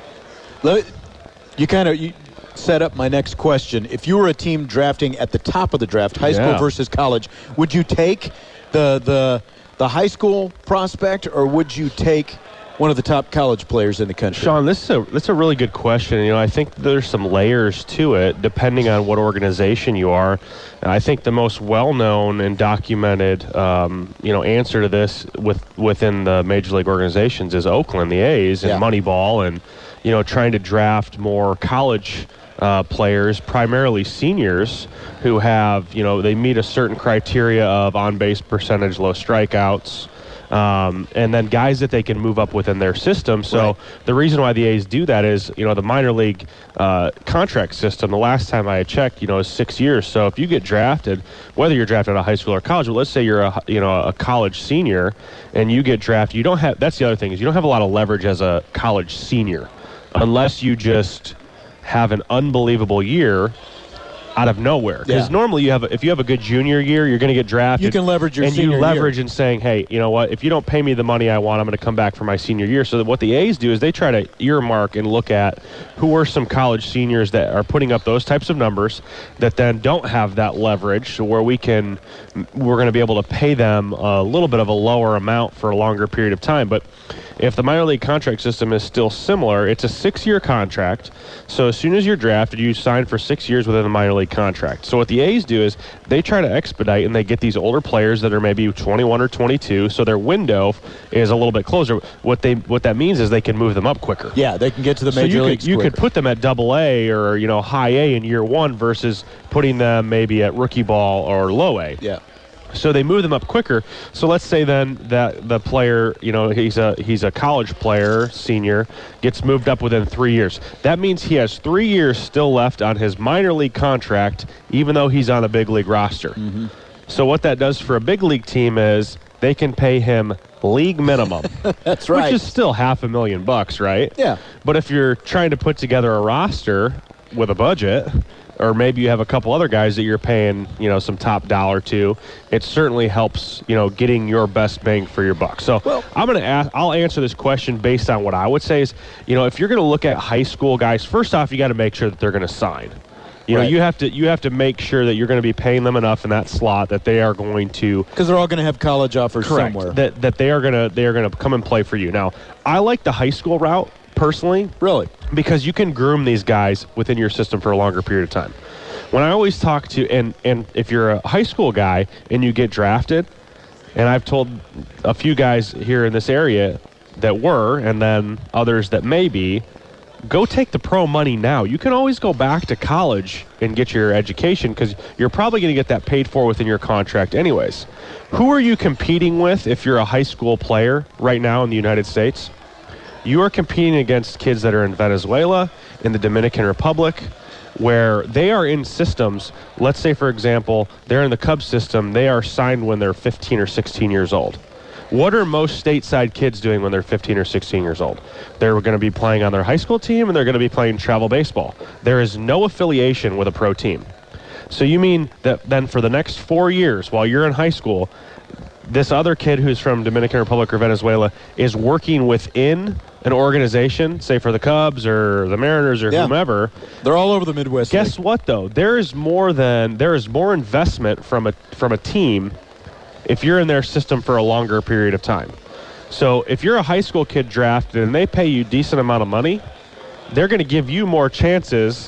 You kind of you set up my next question. If you were a team drafting at the top of the draft, high school Yeah. versus college, would you take the the the high school prospect, or would you take one of the top college players in the country? Sean, this is a this is a really good question. You know, I think there's some layers to it depending on what organization you are. And I think the most well-known and documented, um, you know, answer to this with within the major league organizations is Oakland, the A's, and Yeah. Moneyball, and you know, trying to draft more college uh, players, primarily seniors, who have, you know, they meet a certain criteria of on-base percentage, low strikeouts. Um, and then guys that they can move up within their system. So Right. the reason why the A's do that is, you know, the minor league uh, contract system, the last time I checked, you know, is six years. So if you get drafted, whether you're drafted out of high school or college, but let's say you're a, you know, a college senior and you get drafted, you don't have, that's the other thing, is you don't have a lot of leverage as a college senior unless you just have an unbelievable year out of nowhere. Because Yeah. normally you have, a, if you have a good junior year, you're going to get drafted. You can leverage your and senior you leverage year. in saying, hey, you know what? If you don't pay me the money I want, I'm going to come back for my senior year. So that what the A's do is they try to earmark and look at who are some college seniors that are putting up those types of numbers that then don't have that leverage, so where we can, we're going to be able to pay them a little bit of a lower amount for a longer period of time. But if the minor league contract system is still similar, it's a six-year contract. So as soon as you're drafted, you sign for six years within the minor league contract. So what the A's do is they try to expedite, and they get these older players that are maybe twenty-one or twenty-two, so their window is a little bit closer. What they what that means is they can move them up quicker. Yeah, they can get to the So major you leagues could, you quicker. could put them at double A or, you know, high A in year one versus putting them maybe at rookie ball or low A. Yeah. So they move them up quicker. So let's say then that the player, you know, he's a he's a college player, senior, gets moved up within three years. That means he has three years still left on his minor league contract, even though he's on a big league roster. Mm-hmm. So what that does for a big league team is they can pay him league minimum. That's right. Which is still half a million bucks, right? Yeah. But if you're trying to put together a roster with a budget, or maybe you have a couple other guys that you're paying, you know, some top dollar to, it certainly helps, you know, getting your best bang for your buck. So Well- I'm going to ask, I'll answer this question based on what I would say is, you know, if you're going to look at high school guys, first off, you got to make sure that they're going to sign. You know, Right. you have to you have to make sure that you're going to be paying them enough in that slot that they are going to Because they're all going to have college offers correct somewhere. that that they are going to they are going to come and play for you. Now, I like the high school route personally Really? because you can groom these guys within your system for a longer period of time. When I always talk to, and, and if you're a high school guy and you get drafted, and I've told a few guys here in this area that were, and then others that may be, go take the pro money now. You can always go back to college and get your education because you're probably going to get that paid for within your contract anyways. Who are you competing with if you're a high school player right now in the United States? You are competing against kids that are in Venezuela, in the Dominican Republic, where they are in systems. Let's say, for example, they're in the Cubs system. They are signed when they're fifteen or sixteen years old. What are most stateside kids doing when they're fifteen or sixteen years old? They're going to be playing on their high school team, and they're going to be playing travel baseball. There is no affiliation with a pro team. So you mean that then for the next four years, while you're in high school, this other kid who's from Dominican Republic or Venezuela is working within an organization, say for the Cubs or the Mariners or Yeah. whomever. They're all over the Midwest. Guess what, though? There is more than there is more investment from a from a team if you're in their system for a longer period of time. So if you're a high school kid drafted and they pay you a decent amount of money, they're going to give you more chances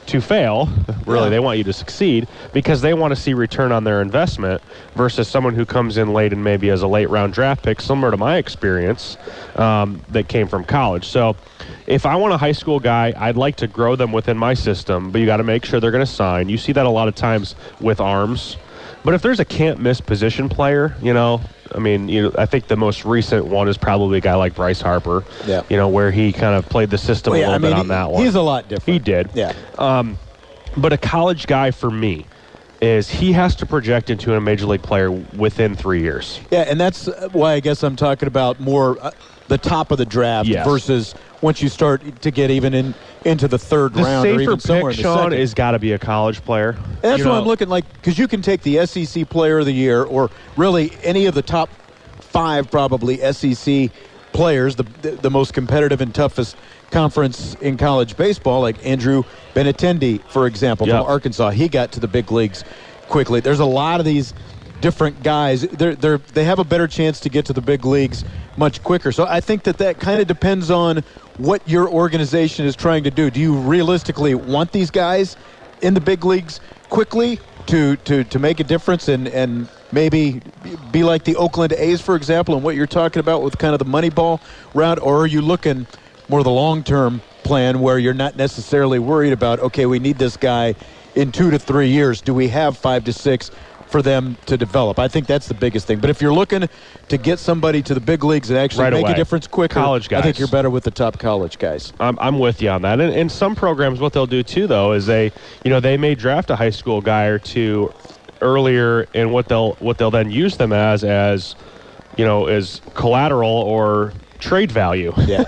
to fail. Really, Yeah. they want you to succeed because they want to see return on their investment versus someone who comes in late and maybe as a late round draft pick, similar to my experience, um, that came from college. So if I want a high school guy, I'd like to grow them within my system, but you got to make sure they're going to sign. You see that a lot of times with arms. But if there's a can't-miss position player, you know, I mean, you know, I think the most recent one is probably a guy like Bryce Harper, Yeah. you know, where he kind of played the system Well, yeah, a little I mean, bit on he- that one. he's a lot different. He did. Yeah. Um, but a college guy for me is he has to project into a major league player within three years. Yeah, and that's why I guess I'm talking about more uh, the top of the draft Yes. versus once you start to get even in into the third The round or safer even somewhere pick, in the Sean, second. is got to be a college player. And that's You what know, I'm looking like, because you can take the S E C Player of the Year or really any of the top five probably S E C players, the the, the most competitive and toughest conference in college baseball, like Andrew Benintendi, for example, Yep. from Arkansas. He got to the big leagues quickly. There's a lot of these different guys. They're, they're, they have a better chance to get to the big leagues much quicker. So I think that that kind of depends on what your organization is trying to do. Do you realistically want these guys in the big leagues quickly to to, to make a difference and, and maybe be like the Oakland A's, for example, and what you're talking about with kind of the money ball route? Or are you looking more the long-term plan where you're not necessarily worried about, okay, we need this guy in two to three years. Do we have five to six for them to develop? I think that's the biggest thing. But if you're looking to get somebody to the big leagues and actually Right make away. a difference quicker, College I think guys. you're better with the top college guys. I'm, I'm with you on that. And in some programs, what they'll do too, though, is they, you know, they may draft a high school guy or two earlier, and what they'll what they'll then use them as, as, you know, as collateral or trade value. Yeah.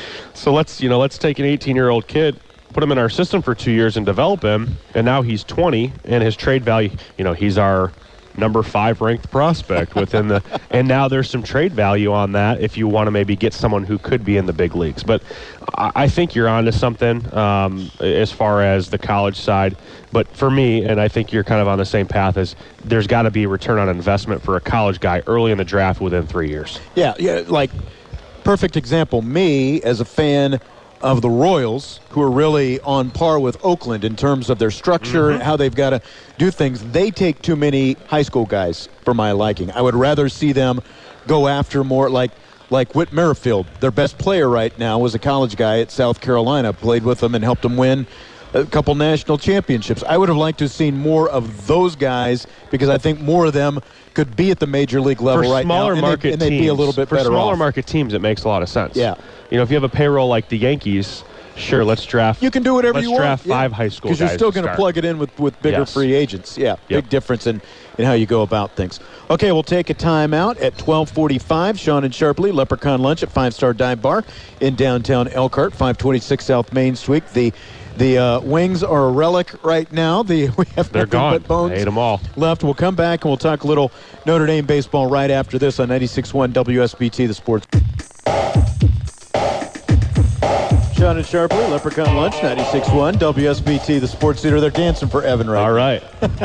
So let's, you know, let's take an eighteen-year-old kid, put him in our system for two years and develop him, and now he's twenty, and his trade value, you know, he's our number five ranked prospect within the, and now there's some trade value on that if you want to maybe get someone who could be in the big leagues. But I, I think you're onto something um, as far as the college side. But for me, and I think you're kind of on the same path, as there's got to be a return on investment for a college guy early in the draft within three years. Yeah, yeah, like perfect example, me as a fan of the Royals, who are really on par with Oakland in terms of their structure and how they've got to do things. They take too many high school guys for my liking. I would rather see them go after more like like Whit Merrifield. Their best player right now was a college guy at South Carolina, played with them and helped them win a couple national championships. I would have liked to have seen more of those guys because I think more of them could be at the major league level For right now, smaller and, market they'd, and they'd teams, be a little bit for better smaller off. market teams, it makes a lot of sense. Yeah. You know, if you have a payroll like the Yankees, sure, let's draft. You can do whatever let's you want. draft five high school guys. Because you're still to going to start. plug it in with, with bigger Yes. free agents. Yeah, Yep. big difference in, in how you go about things. Okay, we'll take a timeout at twelve forty-five. Sean and Sharpley, Leprechaun Lunch at Five Star Dive Bar in downtown Elkhart, five twenty-six South Main Street. The the uh, wings are a relic right now. The we have They're nothing gone. but bones I ate 'em all. left. We'll come back and we'll talk a little Notre Dame baseball right after this on ninety-six point one W S B T, the sports. Sean and Sharpley, Leprechaun Lunch, ninety-six point one W S B T, the sports theater. They're dancing for Evan right All right.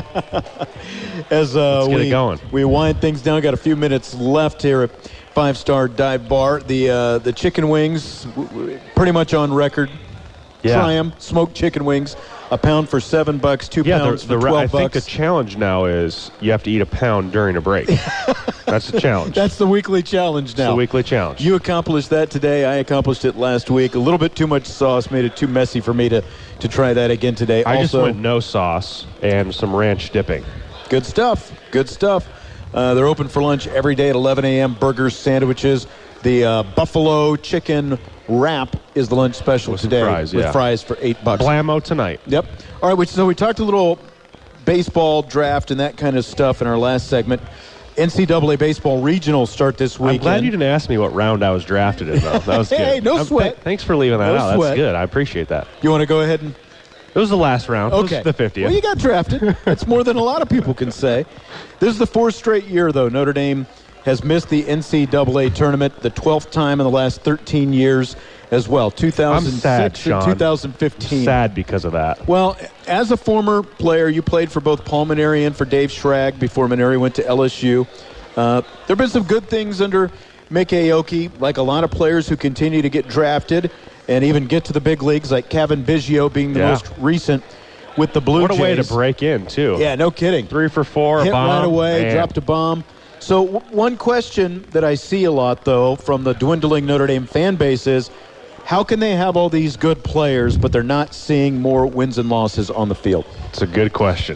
As uh, Let's get we, it going. we wind things down. Got a few minutes left here at Five Star Dive Bar. The uh, the chicken wings, w- w- pretty much on record. Yeah. Try 'em. Smoked chicken wings, a pound for seven bucks, two Yeah, the, pounds the, for I twelve think the bucks. challenge now is you have to eat a pound during a break. That's the challenge. That's the weekly challenge It's now. the weekly challenge. You accomplished that today. I accomplished it last week. A little bit too much sauce made it too messy for me to, to try that again today. I just also, went no sauce and some ranch dipping. Good stuff. Good stuff. Uh, they're open for lunch every day at eleven a.m. Burgers, sandwiches. The uh, buffalo chicken wrap is the lunch special With some today fries, with yeah. fries for eight bucks. Blammo tonight. Yep. All right. We, so we talked a little baseball draft and that kind of stuff in our last segment. N C double A baseball regionals start this weekend. I'm glad you didn't ask me what round I was drafted in, though. That was good. Hey, no Um, sweat. th- thanks for leaving that No out. sweat. That's good. I appreciate that. You want to go ahead and It was the last round. It okay was the fiftieth. Well, you got drafted. That's more than a lot of people can say. This is the fourth straight year, though. Notre Dame has missed the N C double A tournament, the twelfth time in the last thirteen years as well. two thousand six I'm sad, Sean. and two thousand fifteen. Sad because of that. Well, as a former player, you played for both Paul Maneri and for Dave Schrag before Maneri went to L S U. Uh, there have been some good things under Mick Aoki, like a lot of players who continue to get drafted and even get to the big leagues, like Kevin Biggio being the Yeah. most recent with the Blue What Jays. a way to break in, too. Yeah, no kidding. Three for four, Hit a bomb. right away, Man. dropped a bomb. So w- one question that I see a lot, though, from the dwindling Notre Dame fan base is, how can they have all these good players, but they're not seeing more wins and losses on the field? It's a good question.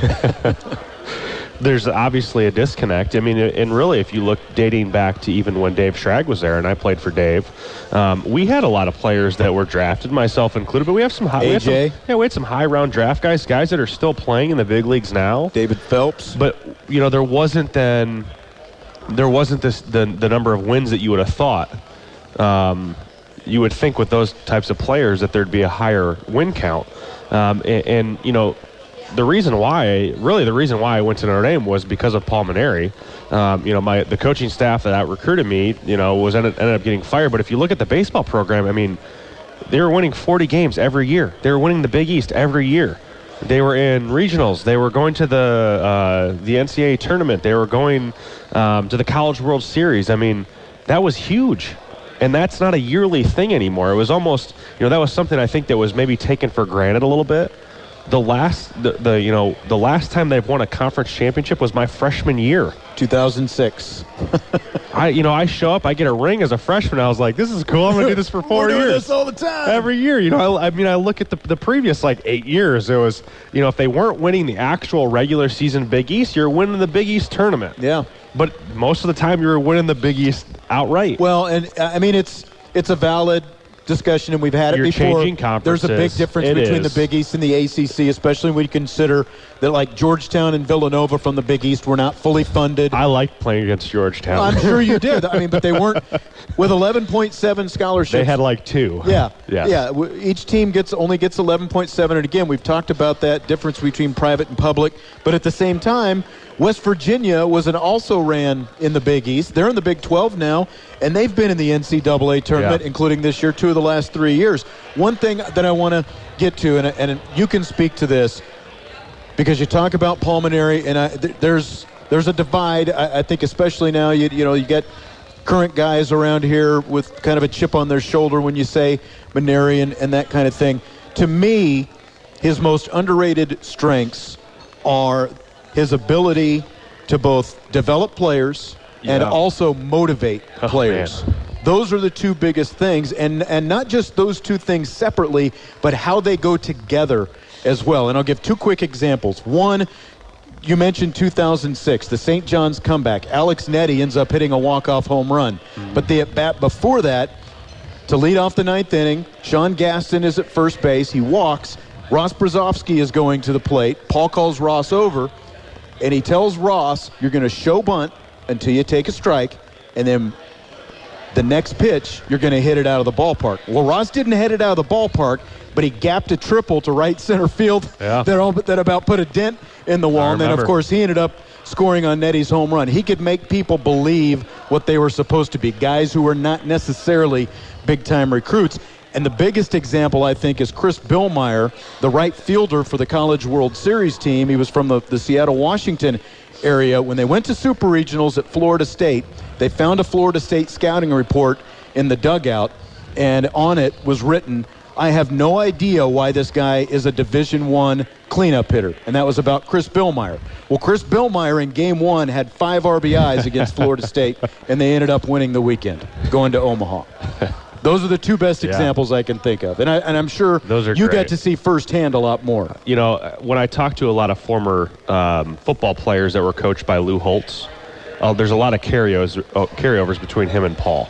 There's obviously a disconnect. I mean, and really, if you look dating back to even when Dave Schrag was there and I played for Dave, um, we had a lot of players that were drafted, myself included, but we have some high, we A had some, J? yeah, we had some high round draft guys, guys that are still playing in the big leagues now. David Phelps. But you know, there wasn't then there wasn't this the the number of wins that you would have thought. Um, you would think with those types of players that there'd be a higher win count, um, and, and you know. The reason why, really the reason why I went to Notre Dame was because of Paul Maneri. Um, you know, my the coaching staff that out recruited me, you know, was ended, ended up getting fired. But if you look at the baseball program, I mean, they were winning forty games every year. They were winning the Big East every year. They were in regionals. They were going to the uh, the N C double A tournament. They were going um, to the College World Series. I mean, that was huge. And that's not a yearly thing anymore. It was almost, you know, that was something I think that was maybe taken for granted a little bit. The last, the, the you know, the last time they've won a conference championship was my freshman year. two thousand six. I, you know, I show up, I get a ring as a freshman. I was like, this is cool. I'm gonna do this for four We're doing years. this all the time. Every year, you know. I, I mean, I look at the the previous like eight years. It was, you know, if they weren't winning the actual regular season Big East, you're winning the Big East tournament. Yeah. But most of the time, you were winning the Big East outright. Well, and uh, I mean, it's it's a valid discussion, and we've had it You're before. changing There's a big conferences. difference It between is. the Big East and the A C C, especially when you consider that, like, Georgetown and Villanova from the Big East were not fully funded. I liked playing against Georgetown. I'm sure you did. I mean, but they weren't with eleven point seven scholarships. They had like two. Yeah, Yeah. yeah. W- Each team gets only gets eleven point seven, and again, we've talked about that difference between private and public. But at the same time, West Virginia was an also ran in the Big East. They're in the Big twelve now, and they've been in the N C double A tournament, Yeah. including this year, two of the last three years. One thing that I want to get to, and, and you can speak to this, because you talk about Paul Maneri, and I, th- there's there's a divide. I, I think especially now, you you know, you get current guys around here with kind of a chip on their shoulder when you say Maneri and, and that kind of thing. To me, his most underrated strengths are his ability to both develop players and Yeah. also motivate Oh, players. man. Those are the two biggest things, and and not just those two things separately, but how they go together as well. And I'll give two quick examples. One, you mentioned two thousand six, the Saint John's comeback. Alex Nettie ends up hitting a walk-off home run. Mm-hmm. But the at-bat before that, to lead off the ninth inning, Sean Gaston is at first base. He walks. Ross Brzozowski is going to the plate. Paul calls Ross over, and he tells Ross, you're going to show bunt until you take a strike, and then the next pitch, you're going to hit it out of the ballpark. Well, Ross didn't hit it out of the ballpark, but he gapped a triple to right center field Yeah. that, all, that about put a dent in the wall. I And then, of remember. course, he ended up scoring on Nettie's home run. He could make people believe what they were supposed to be, guys who were not necessarily big-time recruits. And the biggest example, I think, is Chris Billmeyer, the right fielder for the College World Series team. He was from the, the Seattle, Washington area. When they went to Super Regionals at Florida State, they found a Florida State scouting report in the dugout, and on it was written, I have no idea why this guy is a Division One cleanup hitter. And that was about Chris Billmeyer. Well, Chris Billmeyer in game one had five R B Is against Florida State, and they ended up winning the weekend, going to Omaha. Those are the two best Yeah. examples I can think of. And, I, and I'm sure Those are you great. get to see firsthand a lot more. You know, when I talk to a lot of former um, football players that were coached by Lou Holtz, uh, there's a lot of carryovers, uh, carryovers between him and Paul.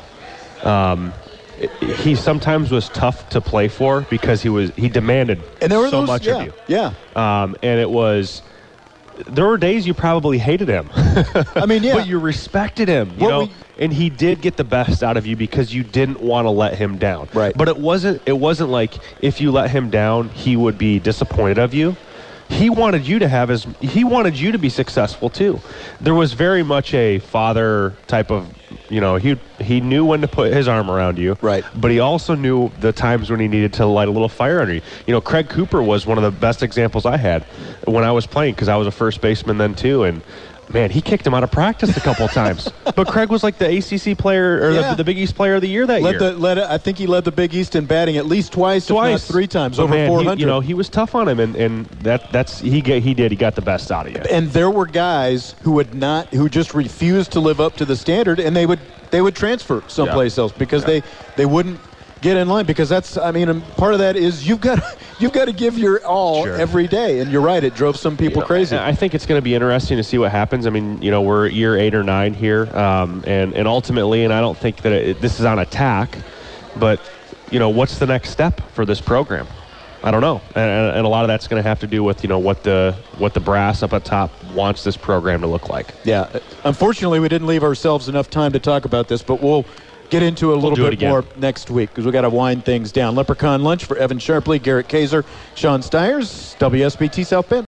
Um, it- he sometimes was tough to play for because he was he demanded And there were so those, much yeah, of you. Yeah. Um, and it was, there were days you probably hated him. I mean, yeah. But you respected him, you What know, we- and he did get the best out of you because you didn't want to let him down. Right. But it wasn't. It wasn't like if you let him down, he would be disappointed of you. He wanted you to have his. He wanted you to be successful too. There was very much a father type of. You know, he he knew when to put his arm around you. Right. But he also knew the times when he needed to light a little fire under you. You know, Craig Cooper was one of the best examples I had when I was playing because I was a first baseman then too, and Man, he kicked him out of practice a couple of times. But Craig was like the A C C player or Yeah. the, the Big East player of the year that Led year. the, led, I think he led the Big East in batting at least twice, Twice, if not three times, But over man, four he- hundred. you know, he was tough on him, and, and that that's he get, he did. He got the best out of you. And there were guys who would not, who just refused to live up to the standard, and they would they would transfer someplace else because Yeah. they they wouldn't get in line. Because that's, I mean, um, part of that is you've got you've got to give your all Sure. every day. And you're right, it drove some people You know, crazy. I I think it's going to be interesting to see what happens. I mean, you know, we're year eight or nine here, um, and and ultimately, and I don't think that it, this is on attack, but you know, what's the next step for this program? I don't know, and, and a lot of that's going to have to do with you know what the what the brass up at top wants this program to look like. Yeah. Unfortunately, we didn't leave ourselves enough time to talk about this, but we'll get into a little do it bit again. more next week because we got to wind things down. Leprechaun Lunch for Evan Sharpley, Garrett Kaiser, Sean Stiers, W S B T South Bend.